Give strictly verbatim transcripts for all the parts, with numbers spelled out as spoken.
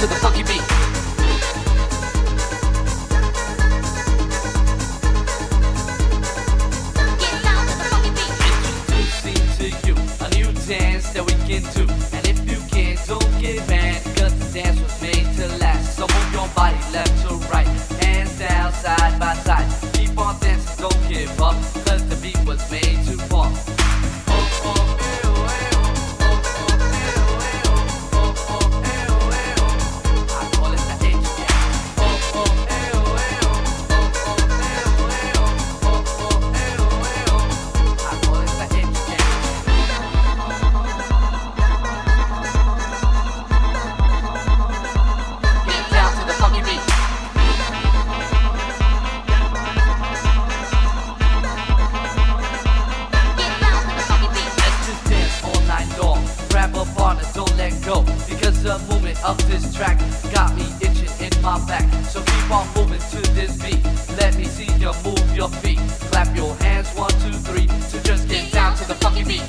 to the funky beat. Dance that we can do, and if you can't, don't get mad, cause the dance was made to last. So move your body left to right, hands down, side by side. Keep on dancing, don't give up, cause the beat was made to pump. Don't let go, because the movement of this track got me itching in my back. So keep on moving to this beat. Let me see you move your feet. Clap your hands, one, two, three. So just get down to the funky beat.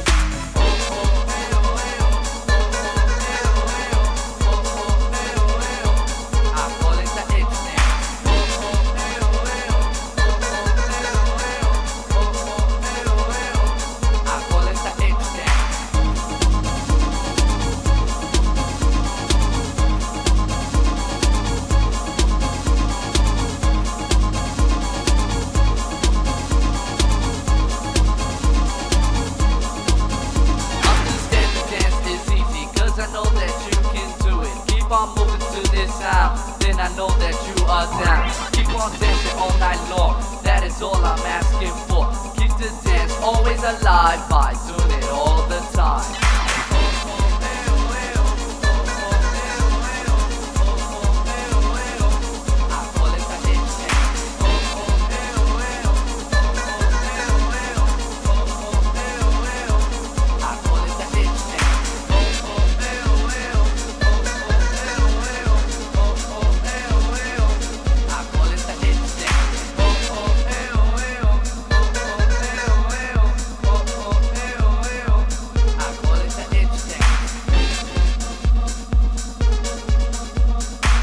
Then I know that you are down. Keep on dancing all night long. That is all I'm asking for. Keep the dance always alive by doing it all the time.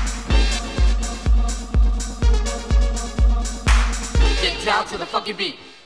Down to the funky beat.